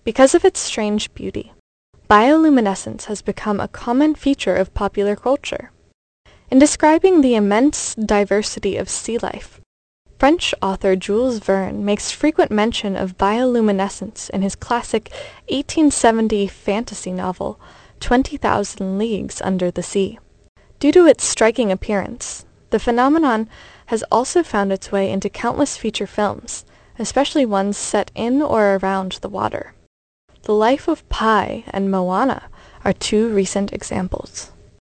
Because of its strange beauty, bioluminescence has become a common feature of popular culture. In describing the immense diversity of sea life, French author Jules Verne makes frequent mention of bioluminescence in his classic 1870 fantasy novel, 20,000 Leagues Under the Sea. Due to its striking appearance, the phenomenon has also found its way into countless feature films, especially ones set in or around the water. The Life of Pi and Moana are two recent examples.